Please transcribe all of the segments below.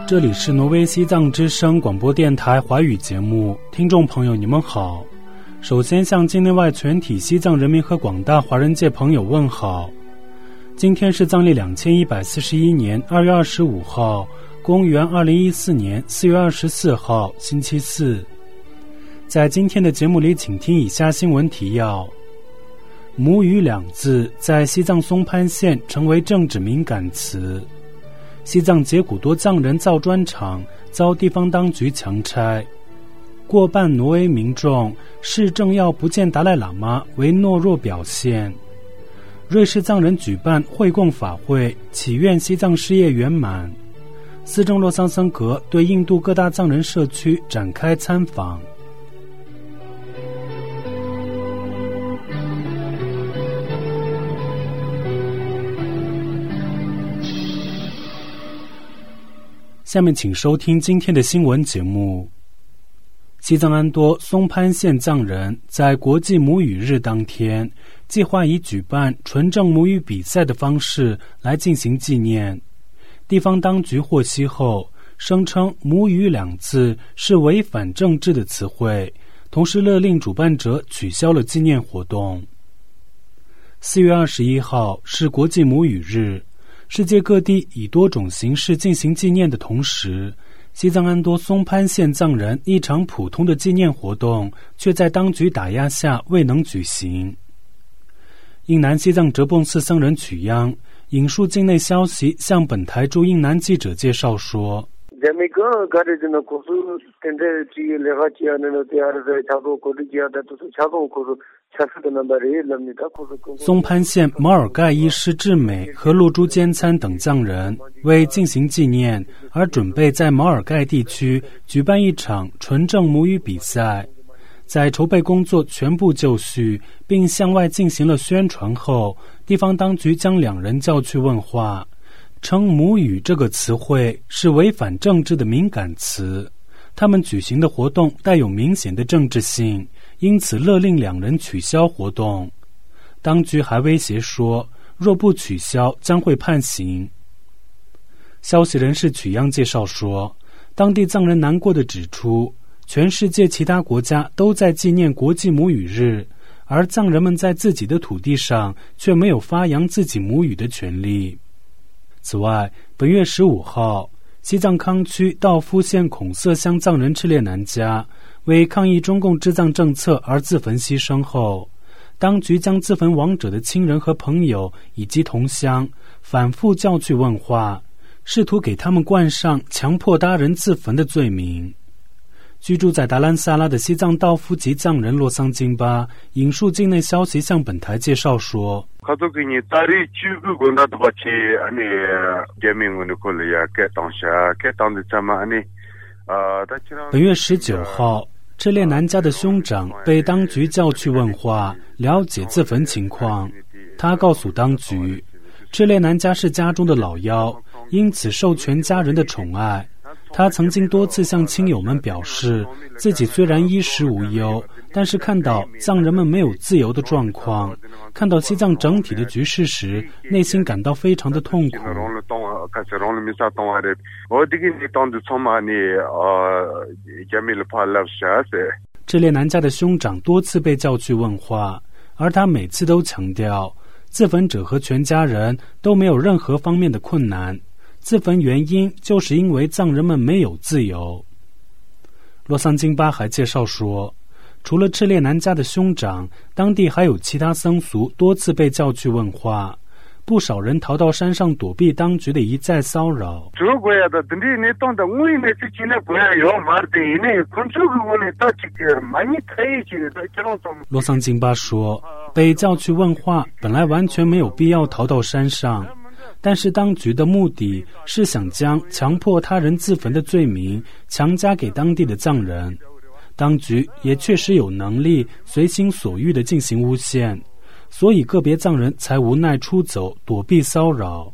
这里是挪威西藏之声广播电台华语节目，听众朋友你们好。首先向境内外全体西藏人民和广大华人界朋友问好。今天是藏历2141年2月25号，公元2014年4月24号，星期四。在今天的节目里，请听以下新闻提要。母语两字在西藏松潘县成为政治敏感词。西藏杰古多藏人造砖厂遭地方当局强拆。过半挪威民众视政要不见达赖喇嘛为懦弱表现。瑞士藏人举办会供法会，祈愿西藏事业圆满。司政洛桑森格对印度各大藏人社区展开参访。下面请收听今天的新闻节目。西藏安多松潘县藏人在国际母语日当天，计划以举办纯正母语比赛的方式来进行纪念。地方当局获悉后，声称母语两字是违反政治的词汇，同时勒令主办者取消了纪念活动。4月21号是国际母语日，世界各地以多种形式进行纪念的同时，西藏安多松潘县藏人一场普通的纪念活动却在当局打压下未能举行。印南西藏哲蚌寺僧人曲央引述境内消息向本台驻印南记者介绍说，松潘县毛尔盖伊施志美和露珠坚参等藏人为进行纪念而准备在毛尔盖地区举办一场纯正母语比赛。在筹备工作全部就绪并向外进行了宣传后，地方当局将两人叫去问话，称母语这个词汇是违反政治的敏感词，他们举行的活动带有明显的政治性，因此勒令两人取消活动。当局还威胁说，若不取消将会判刑。消息人士曲央介绍说，当地藏人难过地指出，全世界其他国家都在纪念国际母语日，而藏人们在自己的土地上却没有发扬自己母语的权利。此外，本月15号，西藏康区道夫县孔瑟乡藏人赤列南家为抗议中共治藏政策而自焚牺牲后，当局将自焚亡者的亲人和朋友以及同乡反复叫去问话，试图给他们冠上强迫他人自焚的罪名。居住在达兰萨拉的西藏道夫籍藏人洛桑金巴引述境内消息向本台介绍说，本月19号，赤列南家的兄长被当局叫去问话，了解自焚情况。他告诉当局，赤列南家是家中的老幺，因此受全家人的宠爱。他曾经多次向亲友们表示，自己虽然衣食无忧，但是看到藏人们没有自由的状况，看到西藏整体的局势时，内心感到非常的痛苦。赤列南家的兄长多次被叫去问话，而他每次都强调，自焚者和全家人都没有任何方面的困难，自焚原因就是因为藏人们没有自由。洛桑金巴还介绍说，除了赤列南家的兄长，当地还有其他僧俗多次被叫去问话，不少人逃到山上躲避当局的一再骚扰。洛桑金巴说，被叫去问话本来完全没有必要逃到山上，但是当局的目的是想将强迫他人自焚的罪名强加给当地的藏人。当局也确实有能力随心所欲地进行诬陷，所以个别藏人才无奈出走，躲避骚扰。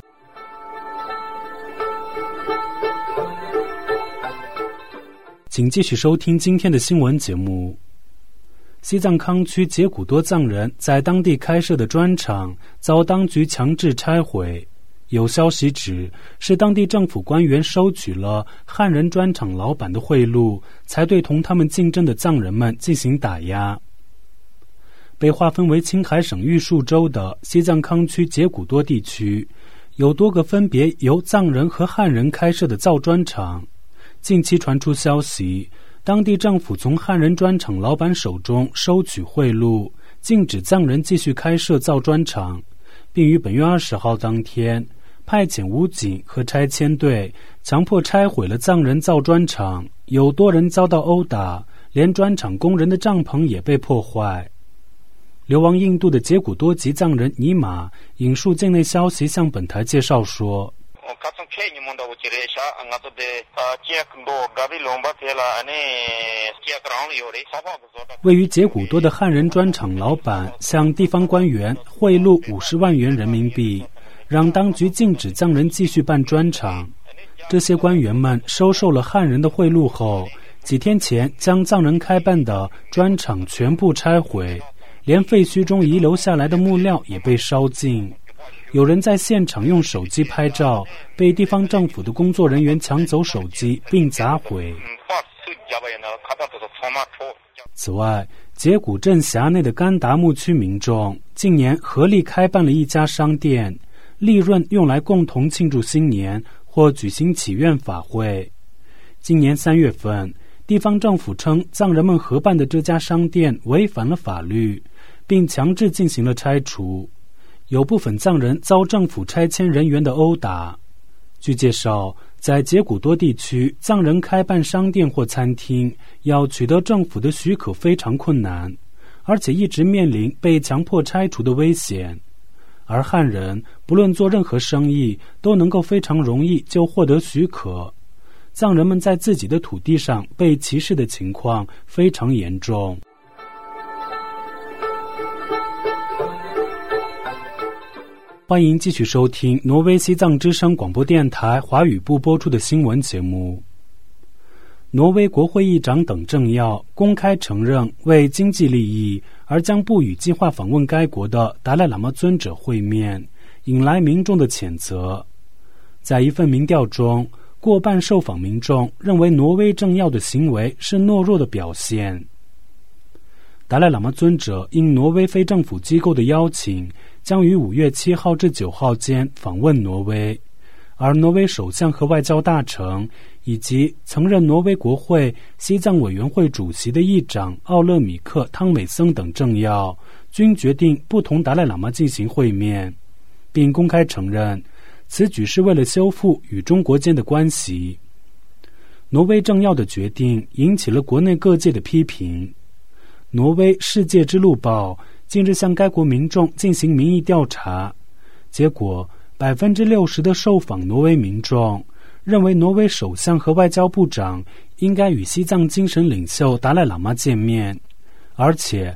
请继续收听今天的新闻节目。西藏康区杰古多藏人在当地开设的砖厂遭当局强制拆毁。 有消息指，是当地政府官员收取了汉人砖厂老板的贿赂，才对同他们竞争的藏人们进行打压。被划分为青海省玉树州的西藏康区杰古多地区，有多个分别由藏人和汉人开设的造砖厂。近期传出消息，当地政府从汉人砖厂老板手中收取贿赂，禁止藏人继续开设造砖厂，并于本月20号当天派遣武警和拆迁队强迫拆毁了藏人造砖厂，有多人遭到殴打，连砖厂工人的帐篷也被破坏。流亡印度的杰古多籍藏人尼玛引述境内消息向本台介绍说，位于杰古多的汉人砖厂老板向地方官员贿赂50万元人民币，让当局禁止藏人继续办砖厂。这些官员们收受了汉人的贿赂后，几天前将藏人开办的砖厂全部拆毁，连废墟中遗留下来的木料也被烧尽。有人在现场用手机拍照，被地方政府的工作人员抢走手机并砸毁。此外，杰古镇辖内的甘达木区民众近年合力开办了一家商店，利润用来共同庆祝新年或举行祈愿法会。今年3月份，地方政府称藏人们合办的这家商店违反了法律，并强制进行了拆除。有部分藏人遭政府拆迁人员的殴打。据介绍，在杰古多地区，藏人开办商店或餐厅要取得政府的许可非常困难，而且一直面临被强迫拆除的危险。而汉人不论做任何生意都能够非常容易就获得许可。藏人们在自己的土地上被歧视的情况非常严重。欢迎继续收听挪威西藏之声广播电台华语部播出的新闻节目。挪威国会议长等政要公开承认为经济利益而将不与计划访问该国的达赖喇嘛尊者会面，引来民众的谴责。在一份民调中，过半受访民众认为挪威政要的行为是懦弱的表现。达赖喇嘛尊者应挪威非政府机构的邀请，将于5月7号至9号间访问挪威，而挪威首相和外交大臣以及曾任挪威国会西藏委员会主席的议长奥勒米克·汤美森等政要均决定不同达赖喇嘛进行会面，并公开承认此举是为了修复与中国间的关系。挪威政要的决定引起了国内各界的批评。挪威《世界之路报》近日向该国民众进行民意调查，结果60%的受访挪威民众认为挪威首相和外交部长应该与西藏精神领袖达赖喇嘛见面，而且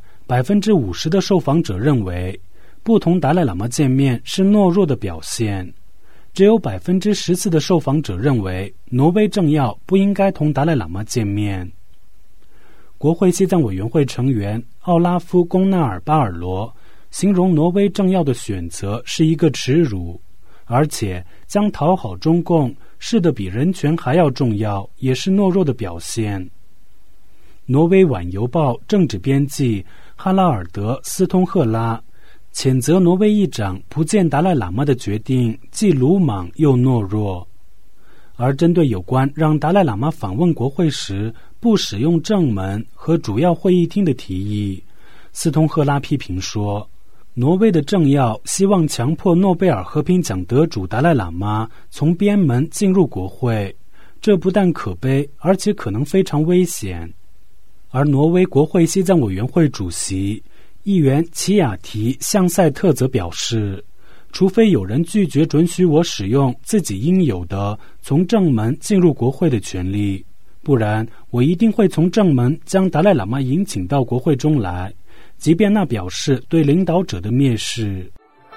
50%的受访者认为不同达赖喇嘛见面是懦弱的表现。只有14%的受访者认为挪威政要不应该同达赖喇嘛见面。国会西藏委员会成员奥拉夫·贡纳尔巴尔罗形容挪威政要的选择是一个耻辱，而且将讨好中共视得比人权还要重要，也是懦弱的表现。挪威晚邮报政治编辑哈拉尔德·斯通赫拉谴责挪威议长不见达赖喇嘛的决定既鲁莽又懦弱。而针对有关让达赖喇嘛访问国会时不使用正门和主要会议厅的提议，斯通赫拉批评说，挪威的政要希望强迫诺贝尔和平奖得主达赖喇嘛从边门进入国会，这不但可悲，而且可能非常危险。而挪威国会西藏委员会主席议员齐亚提向塞特则表示，除非有人拒绝准许我使用自己应有的从正门进入国会的权利，不然我一定会从正门将达赖喇嘛引请到国会中来，即便那表示对领导者的蔑视。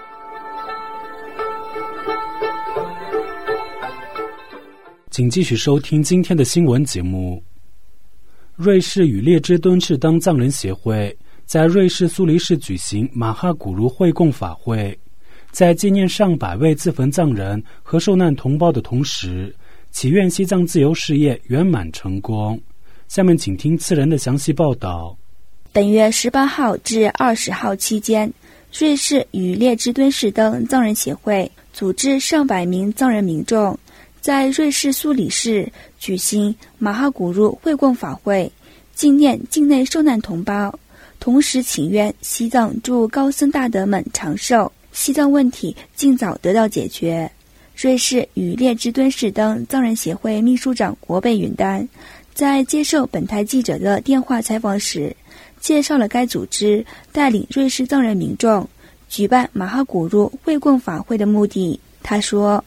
请继续收听今天的新闻节目。瑞士与列支敦士登藏人协会在瑞士苏黎世举行马哈古茹会供法会， 在纪念上百位自焚藏人和受难同胞的同时，祈愿西藏自由事业圆满成功。下面请听次人的详细报道。 本月18号至20号期间，瑞士与列支敦士登藏人协会组织上百名藏人民众在瑞士苏黎世举行马哈古鲁会供法会，纪念境内受难同胞，同时请愿西藏诸高僧大德们长寿，西藏问题尽早得到解决。瑞士与列支敦士登藏人协会秘书长国贝云丹在接受本台记者的电话采访时，介绍了该组织带领瑞士藏人民众举办马哈古鲁会供法会的目的。他说，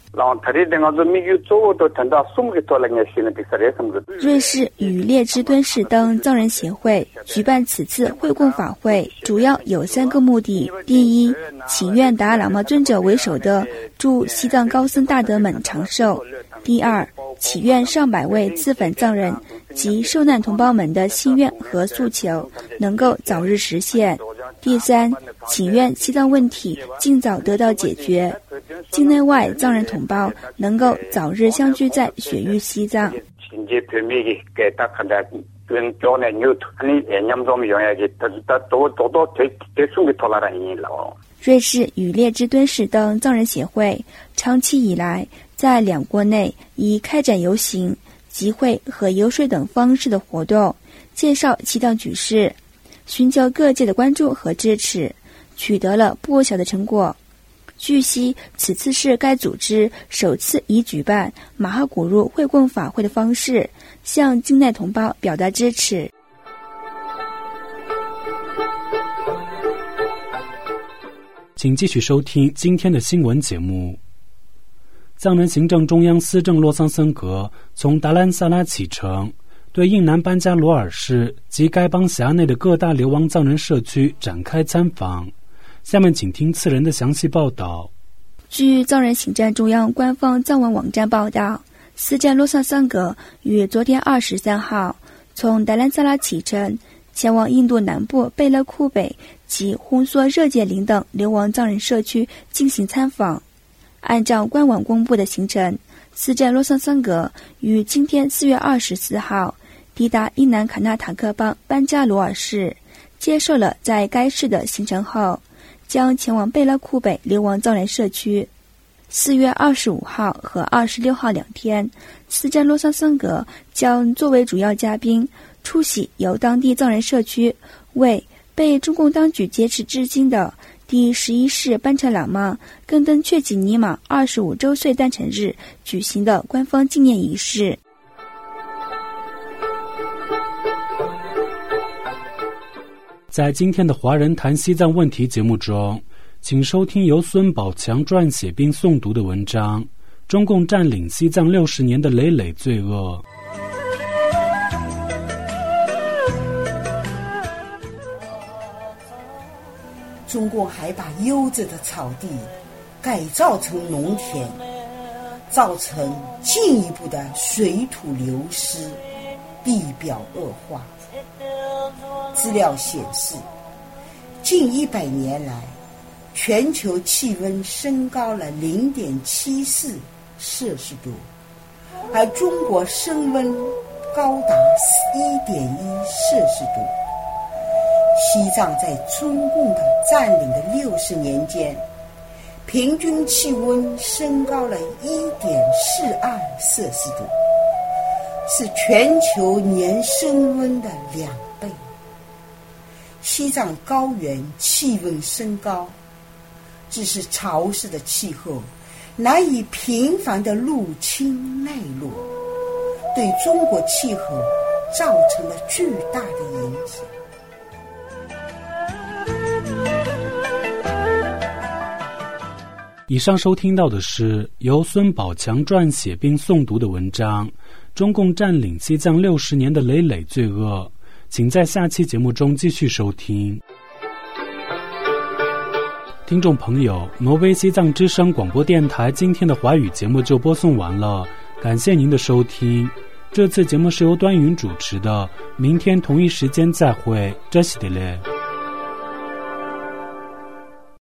瑞士与列支敦士登藏人协会举办此次会供法会主要有3个目的。第一，请愿达喇嘛尊者为首的祝西藏高僧大德们长寿。第二，祈愿上百位自焚藏人及受难同胞们的心愿和诉求能够早日实现。第三，请愿西藏问题尽早得到解决，境内外藏人同胞能够早日相聚在雪域西藏。瑞士与列支敦士登藏人协会长期以来在两国内以开展游行、集会和游说等方式的活动，介绍西藏局势，寻求各界的关注和支持，取得了不小的成果。据悉，此次是该组织首次以举办马哈古鲁会供法会的方式向境内同胞表达支持。 请继续收听今天的新闻节目。藏人行政中央司政洛桑森格从达兰萨拉启程，对印南班加罗尔市及该邦辖内的各大流亡藏人社区展开参访。下面请听次人的详细报道。 据藏人行政中央官方藏文网站报道，司政洛桑森格于昨天23号从达兰萨拉启程，前往印度南部贝勒库北及烘索热界林等流亡藏人社区进行参访。按照官网公布的行程，司政洛桑森格于今天4月24号抵达印南卡纳塔克邦班加罗尔市，接受了在该市的行程后，将前往贝勒库北流亡藏人社区。4月25号和26号2天，司政洛桑森格将作为主要嘉宾出席由当地藏人社区为被中共当局劫持至今的第11世班禅喇嘛根登确吉尼玛25周岁诞辰日举行的官方纪念仪式。 在今天的华人谈西藏问题节目中，请收听由孙宝强撰写并诵读的文章《中共占领西藏60年的累累罪恶》。 中共还把优质的草地改造成农田，造成进一步的水土流失，地表恶化。资料显示，近100年来，全球气温升高了0.74摄氏度，而中国升温高达1.1摄氏度。西藏在中共的占领的60年间，平均气温升高了1.42摄氏度，是全球年升温的2倍。西藏高原气温升高，致使潮湿的气候难以频繁地入侵内陆，对中国气候造成了巨大的影响。 以上收听到的是由孙宝强撰写并诵读的文章《中共占领西藏60年的累累罪恶》，请在下期节目中继续收听。听众朋友，挪威西藏之声广播电台今天的华语节目就播送完了，感谢您的收听。这次节目是由端云主持的，明天同一时间再会，这是的嘞。